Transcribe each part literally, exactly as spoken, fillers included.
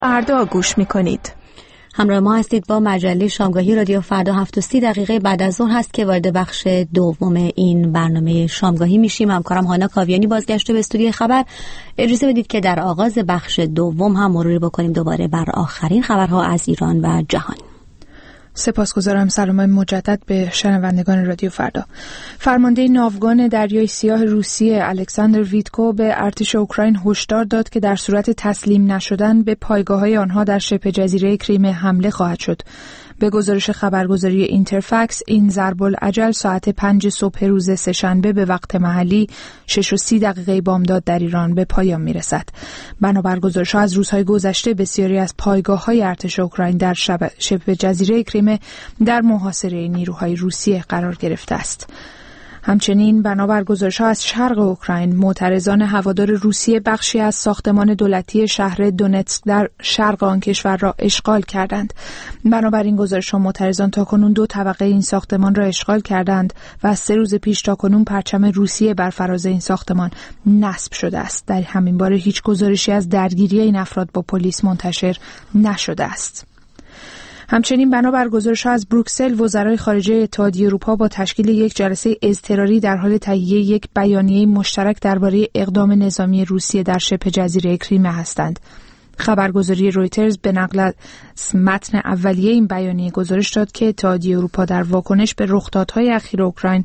فردا گوش میکنید. همراه ما هستید با مجله شامگاهی رادیو فردا. هفت و سی دقیقه بعد از ظهر هست که وارد بخش دوم این برنامه شامگاهی میشیم. همکارم هانا کاویانی بازگشته به استودیوی خبر. اجازه بدید که در آغاز بخش دوم هم مروری بکنیم دوباره بر آخرین خبرها از ایران و جهان. سپاسگزارم. سلام مجدد به شنوندگان رادیو فردا. فرمانده ناوگان دریای سیاه روسیه الکساندر ویتکو به ارتش اوکراین هشدار داد که در صورت تسلیم نشدن به پایگاه‌های آنها در شبه جزیره کریم حمله خواهد شد. به گزارش خبرگزاری اینترفکس، این ضرب الاجل ساعت پنج صبح روز سه‌شنبه به وقت محلی شش و سی دقیقه بامداد در ایران به پایان میرسد. بنابر گزارش‌ها از روزهای گذشته بسیاری از پایگاه‌های ارتش اوکراین در شبه جزیره کریم در محاصره نیروهای روسیه قرار گرفته است. همچنین بنابر گزارش‌ها از شرق اوکراین، معترضان هوادار روسیه بخشی از ساختمان دولتی شهر دونتسک در شرق آن کشور را اشغال کردند. بنابراین گزارش‌ها معترضان تاکنون دو طبقه این ساختمان را اشغال کردند و از سه روز پیش تاکنون پرچم روسیه بر فراز این ساختمان نصب شده است. در همین باره هیچ گزارشی از درگیری این افراد با پلیس منتشر نشده است. همچنین بنابر گزارش‌ها از بروکسل، وزرای خارجه اتحادیه اروپا با تشکیل یک جلسه اضطراری در حال تهیه یک بیانیه مشترک درباره اقدام نظامی روسیه در شبه جزیره کریم هستند. خبرگزاری رویترز به نقل از متن اولیه این بیانیه گزارش داد که اتحادیه اروپا در واکنش به رخدادهای اخیر اوکراین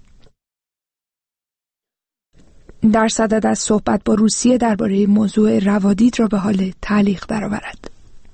در صدد از صحبت با روسیه درباره موضوع روادید را به حال تعلیق درآورد.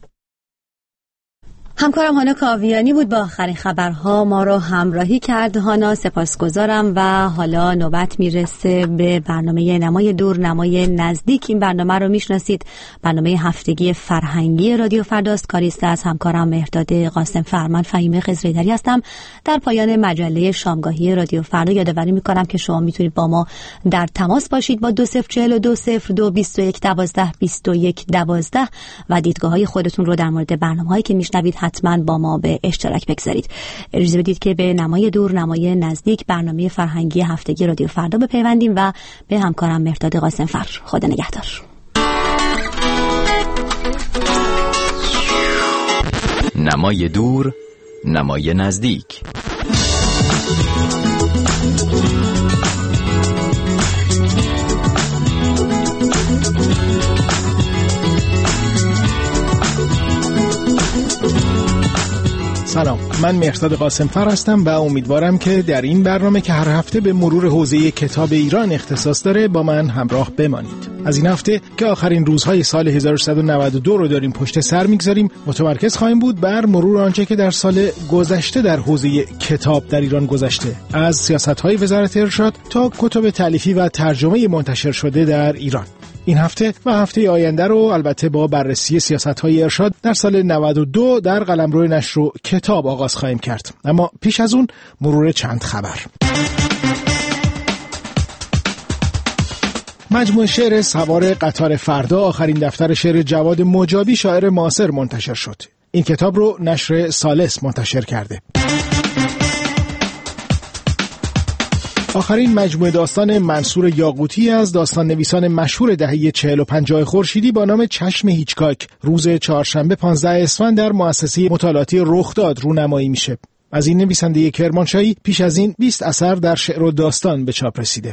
همکارم هانا کاویانی بود با آخرین خبرها ما رو همراهی کرد. هانا سپاسگزارم. و حالا نوبت میرسه به برنامه نمای دور نمای نزدیک. این برنامه رو میشناسید، برنامه هفتگی فرهنگی رادیو فرداست. کاریست از همکارم مهرداد قاسم فرمان. فهیمه خضری‌دری هستم. در پایان مجله شامگاهی رادیو فردا یادآوری میکنم که شما میتونید با ما در تماس باشید با دو صفر چهل و دو صفر دو بیست و یک دوازده بیست و یک دوازده و دیدگاه‌های خودتون رو در مورد برنامه‌هایی که میشنوید حتما با ما به اشتراک بگذارید. اجازه بدید که به نمای دور نمای نزدیک برنامه فرهنگی هفتگی رادیو فردا بپیوندیم و به همکارم مهرداد قاسم فر. خدا نگهدار. نمای دور نمای نزدیک. سلام، من مهرداد قاسم فر هستم و امیدوارم که در این برنامه که هر هفته به مرور حوزه کتاب ایران اختصاص داره با من همراه بمانید. از این هفته که آخرین روزهای سال هزار و سیصد و نود و دو رو داریم پشت سر میگذاریم، متمرکز خواهیم بود بر مرور آنچه که در سال گذشته در حوزه کتاب در ایران گذشته، از سیاست‌های وزارت ارشاد تا کتب تألیفی و ترجمه منتشر شده در ایران. این هفته و هفته آینده رو البته با بررسی سیاست‌های ارشاد در سال نود و دو در قلمرو نشر و کتاب آغاز خواهیم کرد. اما پیش از اون مرور چند خبر. مجموعه شعر سوار قطار فردا، آخرین دفتر شعر جواد مجابی شاعر معاصر منتشر شد. این کتاب رو نشر سالس منتشر کرده. آخرین مجموعه داستان منصور یاقوتی از داستان نویسان مشهور دهه چهل و پنجاه خورشیدی با نام چشم هیچکاک روز چهارشنبه پانزده اسفند در مؤسسه مطالعاتی رخداد رونمایی میشه. از این نویسنده کرمانشاهی پیش از این بیست اثر در شعر و داستان به چاپ رسیده.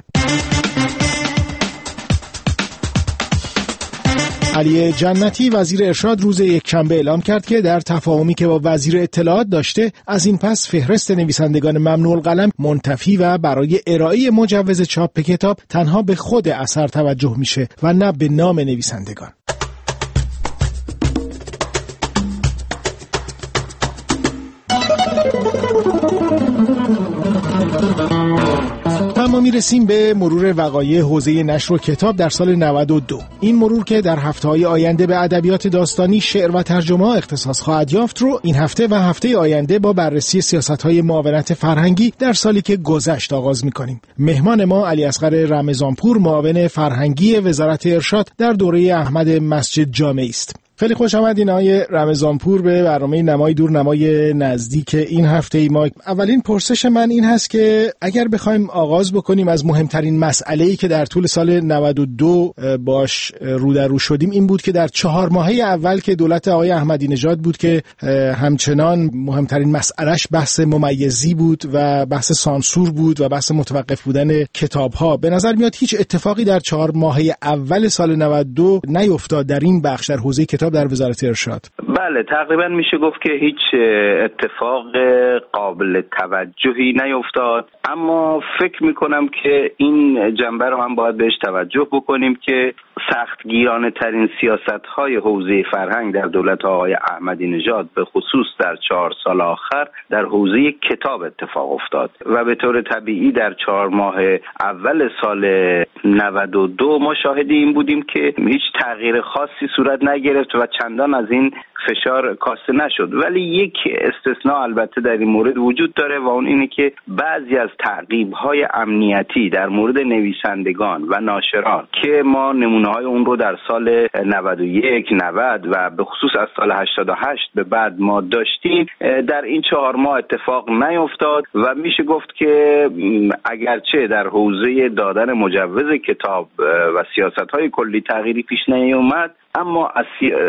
علی جنتی وزیر ارشاد روز یکشنبه اعلام کرد که در تفاهمی که با وزیر اطلاعات داشته، از این پس فهرست نویسندگان ممنوع القلم منتفی و برای ارائه مجوز چاپ کتاب تنها به خود اثر توجه میشه و نه به نام نویسندگان. اما میرسیم به مرور وقایع حوزه نشر و کتاب در سال نود و دو. این مرور که در هفته‌های آینده به ادبیات داستانی، شعر و ترجمه اختصاص خواهد یافت رو این هفته و هفته آینده با بررسی سیاست‌های معاونت فرهنگی در سالی که گذشت آغاز می‌کنیم. مهمان ما علی اصغر رمضانپور، معاون فرهنگی وزارت ارشاد در دوره احمد مسجد جامعی است. خیلی خوش آمدین آقای رمضانپور به برنامه نمای دور نمای نزدیک این هفته ای ما. اولین پرسش من این هست که اگر بخوایم آغاز بکنیم از مهمترین مسئله‌ای که در طول سال نود و دو باش رو در رو شدیم، این بود که در چهار ماهه اول که دولت آقای احمدی نژاد بود که همچنان مهمترین مسئلهش بحث ممیزی بود و بحث سانسور بود و بحث متوقف بودن کتاب‌ها. به نظر میاد هیچ اتفاقی در چهار ماهه اول سال نود و دو نیفتاد در این بخش در حوزه کتاب در وزارت ارشاد. بله، تقریبا میشه گفت که هیچ اتفاق قابل توجهی نیفتاد، اما فکر میکنم که این جنبه رو هم باید بهش توجه بکنیم که سختگیرانه ترین سیاست های حوزه فرهنگ در دولت آقای احمدی نژاد به خصوص در چهار سال آخر در حوزه کتاب اتفاق افتاد و به طور طبیعی در چهار ماه اول سال نود و دو ما شاهد این بودیم که هیچ تغییر خاصی صورت نگرفت و چندان از این فشار کاسته نشد. ولی یک استثناء البته در این مورد وجود داره و اون اینه که بعضی از تعقیب‌های امنیتی در مورد نویسندگان و ناشران که ما نمونه‌های اون رو در سال نود و یک، نود و به خصوص از سال هشتاد و هشت به بعد ما داشتیم، در این چهار ماه اتفاق نیفتاد و میشه گفت که اگرچه در حوزه دادن مجوز کتاب و سیاست‌های کلی تغییری پیش نیامد، اما از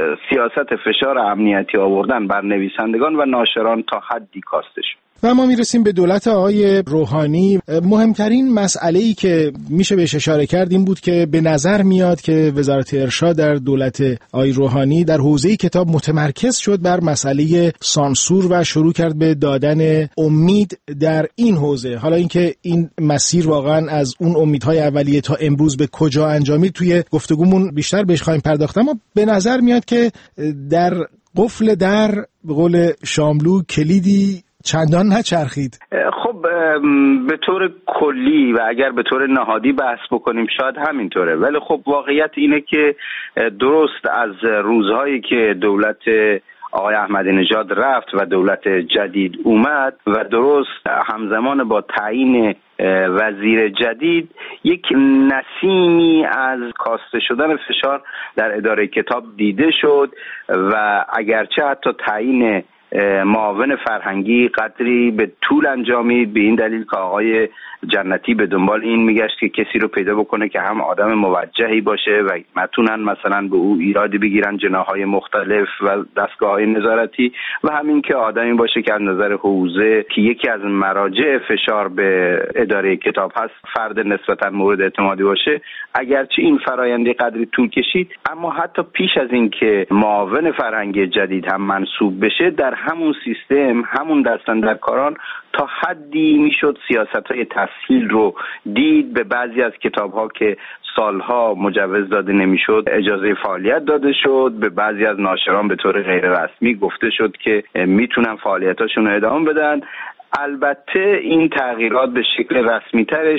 سیاست فشار امنیتی آوردن بر نویسندگان و ناشران تا حدی کاسته شد. و ما میرسیم به دولت آقای روحانی. مهمترین مسئله‌ای که میشه بهش اشاره کرد این بود که به نظر میاد که وزارت ارشاد در دولت آقای روحانی در حوزه کتاب متمرکز شد بر مسئله سانسور و شروع کرد به دادن امید در این حوزه. حالا اینکه این مسیر واقعا از اون امیدهای اولیه تا امروز به کجا انجامید توی گفتگومون بیشتر بهش خواهیم پرداخت، اما به نظر میاد که در قفل در به قول شاملو کلیدی چندان نچرخید. خب به طور کلی و اگر به طور نهادی بحث بکنیم شاید همینطوره، ولی خب واقعیت اینه که درست از روزهایی که دولت آقای احمدی نژاد رفت و دولت جدید اومد و درست همزمان با تعیین وزیر جدید یک نسیمی از کاسته شدن فشار در اداره کتاب دیده شد و اگرچه حتی تعیین معاون فرهنگی قدری به طول انجامید، به این دلیل که آقای جنتی به دنبال این میگشت که کسی رو پیدا بکنه که هم آدم موجهی باشه و متونن مثلا به او ایرادی بگیرن جناح‌های مختلف و دستگاه‌های نظارتی و همین که آدمی باشه که از نظر حوزه که یکی از مراجع فشار به اداره کتاب هست فرد نسبتاً مورد اعتمادی باشه. اگرچه این فرآیند قدری طول کشید، اما حتی پیش از این که معاون فرهنگی جدید هم منصوب بشه در همون سیستم همون دستاندرکاران تا حدی میشد سیاست‌های تسهیل رو دید. به بعضی از کتاب‌ها که سالها مجوز داده نمیشد اجازه فعالیت داده شد، به بعضی از ناشران به طور غیر رسمی گفته شد که میتونن فعالیتاشون رو ادامه بدن. البته این تغییرات به شکل رسمی ترش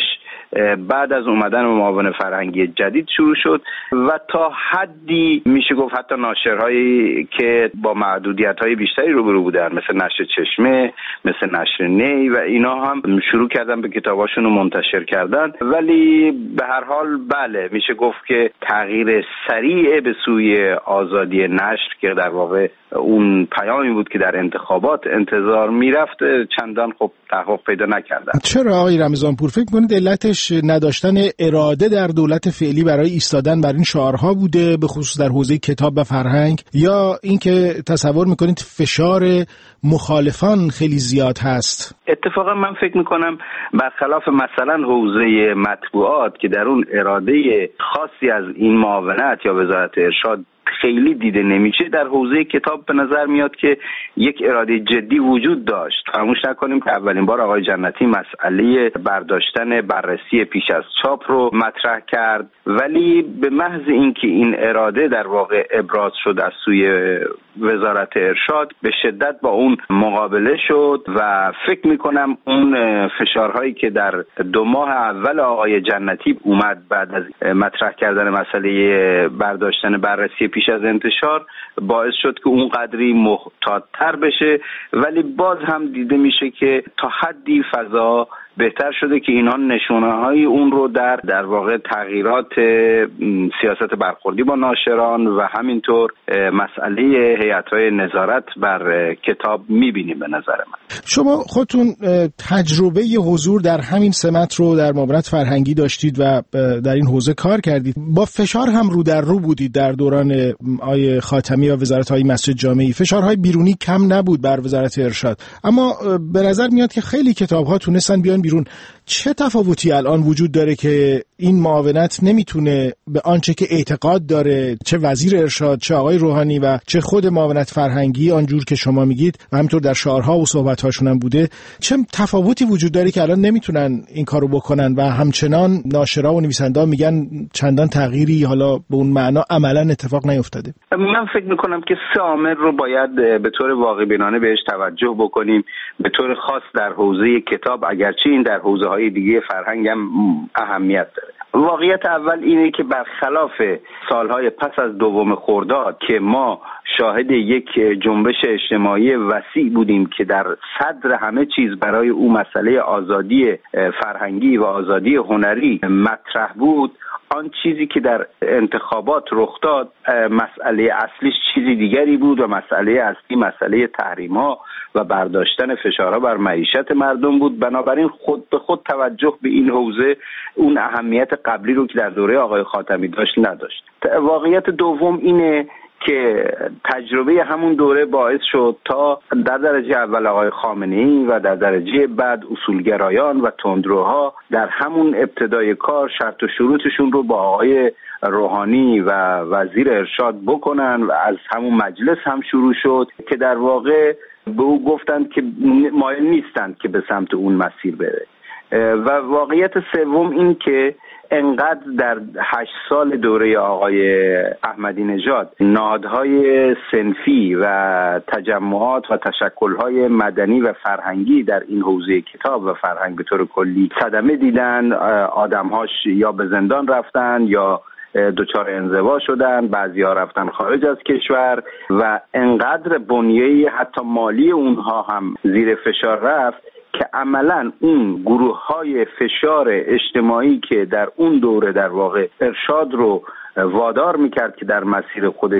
بعد از اومدن معاون فرهنگی جدید شروع شد و تا حدی میشه گفت حتی ناشرهایی که با محدودیت‌های بیشتری روبرو بودن مثل نشر چشمه، مثل نشر نی و اینا هم شروع کردن به کتاباشون رو منتشر کردن. ولی به هر حال بله میشه گفت که تغییر سریع به سوی آزادی نشر که در واقع اون پیامی بود که در انتخابات انتظار میرفت چندان خب تحقق پیدا نکردن. چرا آقای رمضانپور فکر کنید علتش نداشتن اراده در دولت فعلی برای ایستادن بر این شعارها بوده، به خصوص در حوزه کتاب و فرهنگ، یا اینکه تصور میکنید فشار مخالفان خیلی زیاد هست؟ اتفاقا من فکر میکنم برخلاف مثلا حوزه مطبوعات که در اون اراده خاصی از این معاونت یا وزارت ارشاد خیلی دیده نمیشه، در حوزه کتاب به نظر میاد که یک اراده جدی وجود داشت. فراموش نکنیم که اولین بار آقای جنتی مسئله برداشتن بررسی پیش از چاپ رو مطرح کرد، ولی به محض اینکه این اراده در واقع ابراز شد از سوی وزارت ارشاد به شدت با اون مقابله شد و فکر میکنم اون فشارهایی که در دو ماه اول آقای جنتی اومد بعد از مطرح کردن مسئله برداشتن بررسی پیش از انتشار باعث شد که اون قدری محتاط‌تر بشه، ولی باز هم دیده میشه که تا حدی فضا بهتر شده که اینها نشونه های اون رو در در واقع تغییرات سیاست برخوردی با ناشران و همینطور مسئله هیئت‌های نظارت بر کتاب می‌بینیم. به نظر من شما خودتون تجربه حضور در همین سمت رو در معاونت فرهنگی داشتید و در این حوزه کار کردید، با فشار هم رو در رو بودید در دوران آقای خاتمی و وزارت های مسجد جامعی. فشارهای بیرونی کم نبود بر وزارت ارشاد، اما به نظر میاد که خیلی کتاب‌ها تونستن بیان بیرون. چه تفاوتی الان وجود داره که این معاونت نمیتونه به آنچه که اعتقاد داره چه وزیر ارشاد، چه آقای روحانی و چه خود معاونت فرهنگی آنجور که شما میگید و همینطور در شعارها و صحبت‌هاشون هم بوده، چه تفاوتی وجود داره که الان نمیتونن این کارو بکنن و همچنان ناشرا و نویسنده میگن چندان تغییری حالا به اون معنا عملا اتفاق نیفتاده؟ من فکر میکنم که سه عامل رو باید به طور واقع بینانه بهش توجه بکنیم، به طور خاص در حوزه کتاب، اگرچه این در حوزه‌های دیگه فرهنگ هم اهمیت داره. واقعیت اول اینه که برخلاف سالهای پس از دوم خرداد که ما شاهد یک جنبش اجتماعی وسیع بودیم که در صدر همه چیز برای او مسئله آزادی فرهنگی و آزادی هنری مطرح بود، آن چیزی که در انتخابات رخ داد مسئله اصلیش چیزی دیگری بود و مسئله اصلی مسئله تحریم‌ها و برداشتن فشارها بر معیشت مردم بود. بنابراین خود به خود توجه به این حوزه اون اهمیت قبلی رو که در دوره آقای خاتمی داشت نداشت. واقعیت دوم اینه که تجربه همون دوره باعث شد تا در درجه اول آقای خامنه‌ای و در درجه بعد اصولگرایان و تندروها در همون ابتدای کار شرط و شروطشون رو با آقای روحانی و وزیر ارشاد بکنن و از همون مجلس هم شروع شد که در واقع به او گفتند که مایل نیستند که به سمت اون مسیر بره. و واقعیت سوم این که انقدر در هشت سال دوره آقای احمدی نژاد نهادهای صنفی و تجمعات و تشکل‌های مدنی و فرهنگی در این حوزه کتاب و فرهنگ به طور کلی صدمه دیدن، آدم‌هاش یا به زندان رفتن یا دچار انزوا شدن، بعضی‌ها رفتن خارج از کشور و انقدر بنیه حتی مالی اونها هم زیر فشار رفت که عملاً اون گروه‌های فشار اجتماعی که در اون دوره در واقع ارشاد رو وادار می‌کرد که در مسیر خودش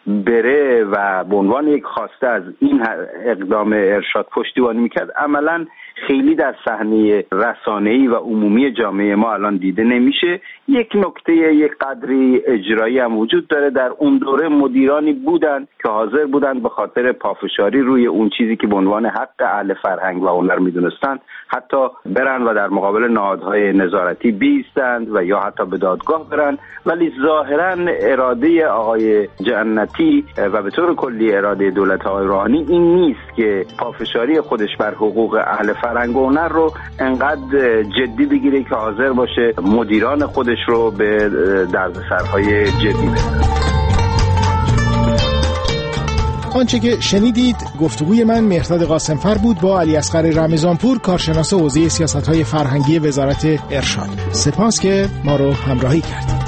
بره و به عنوان یک خواسته از این اقدام ارشاد پشتیبانی می‌کرد، عملاً خیلی در صحنه رسانه‌ای و عمومی جامعه ما الان دیده نمیشه. یک نکته یک قدری اجرایی هم وجود داره. در اون دوره مدیرانی بودن که حاضر بودن به خاطر پافشاری روی اون چیزی که به عنوان حق اهل فرهنگ و هنر میدونستن حتی برن و در مقابل نهادهای نظارتی بیستند و یا حتی به دادگاه برن، ولی ظاهرا اراده آقای جنتی و به طور کلی اراده دولت آقای روحانی این نیست که پافشاری خودش بر حقوق اهل فرهنگ و هنر رو انقدر جدی بگیره که حاضر باشه مدیران خودش رو به دردسرهای جدی ببره. آنچه که شنیدید گفتگوی من مهرداد قاسمفر بود با علیاصغر رمضانپور، کارشناس حوزه سیاست‌های فرهنگی وزارت ارشاد. سپاس که ما رو همراهی کردید.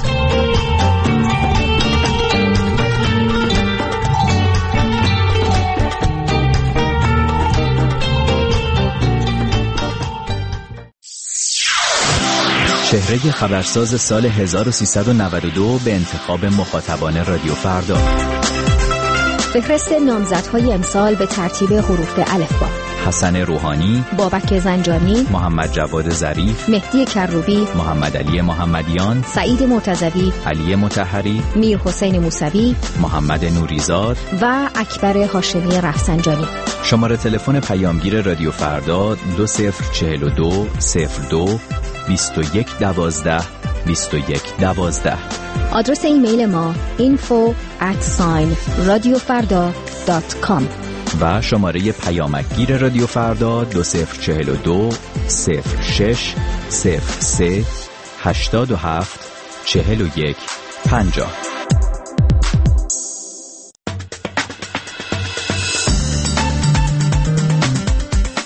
چهره خبرساز سال هزار و سیصد و نود و دو به انتخاب مخاطبان رادیو فردا. فهرست نامزدهای امسال به ترتیب حروف الفبا: حسن روحانی، بابک زنجانی، محمد جواد ظریف، مهدی کروبی، محمد علی محمدیان، سعید مرتضوی، علی مطهری، میر حسین موسوی، محمد نوریزاد و اکبر هاشمی رفسنجانی. شماره تلفن پیامگیر رادیو فردا دو صفر چهل و دو صفر دو بیست و یک دوازده بیست و یک دوازده. آدرس ایمیل ما info at sign radiofarda dot com و شماره پیامکگیر رادیو فردا دو صفر چهل و دو صفر شش صفر سه هشتاد و هفت چهل و یک پنجاه.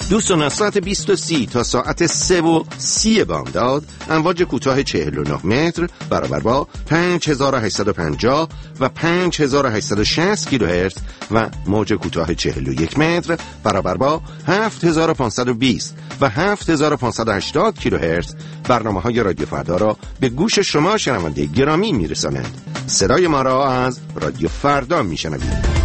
دوستان، از ساعت بیست و سی تا ساعت سه و سی بامداد امواج کوتاه چهل و نه متر برابر با پنج هزار و هشتصد و پنجاه و پنج هزار و هشتصد و شصت کیلوهرتز و موج کوتاه چهل و یک متر برابر با هفت هزار و پانصد و بیست و هفت هزار و پانصد و هشتاد کیلوهرتز برنامه‌های رادیو فردا را به گوش شما شنونده گرامی میرسانند. صدای ما را از رادیو فردا میشنوید.